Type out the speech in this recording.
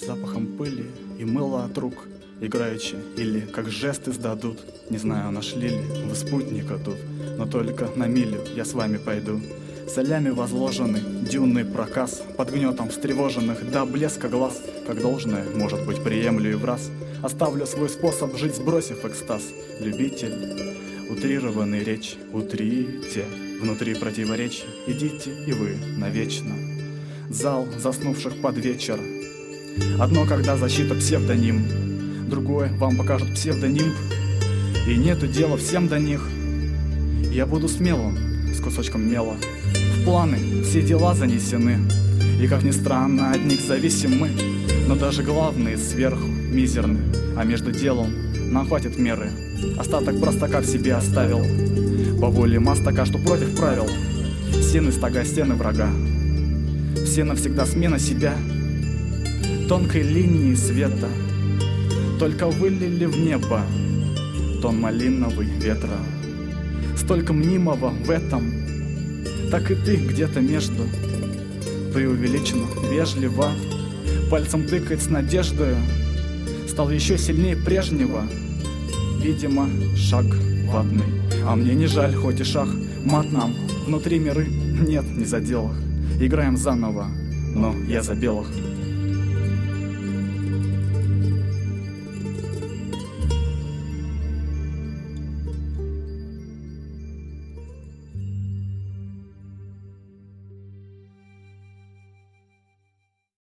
с запахом пыли и мыла от рук, играючи, или как жесты сдадут. Не знаю, нашли ли вы спутника тут, но только на милю я с вами пойду. Солями возложенный дюнный проказ, под гнетом встревоженных до блеска глаз, как должное, может быть, приемлю и враз. Оставлю свой способ жить, сбросив экстаз. Любитель утрированной речи, утрите внутри противоречий, идите и вы навечно. Зал заснувших под вечер. Одно, когда защита псевдоним, другое вам покажут псевдонимб. И нету дела всем до них. Я буду смелым, с кусочком мела. В планы все дела занесены, и, как ни странно, от них зависим мы. Но даже главные сверху мизерны, а между делом нам хватит меры. Остаток простака в себе оставил, по воле мастака, что против правил. Стены стога, стены врага, все навсегда смена себя. Тонкой линии света только вылили в небо тон малиновый ветра. Столько мнимого в этом, так и ты где-то между. Преувеличенно, вежливо, пальцем тыкает с надеждою. Стал еще сильнее прежнего, видимо, шаг ватный. А мне не жаль, хоть и шаг мат нам. Внутри миры нет, не за делах. Играем заново, но я за белых.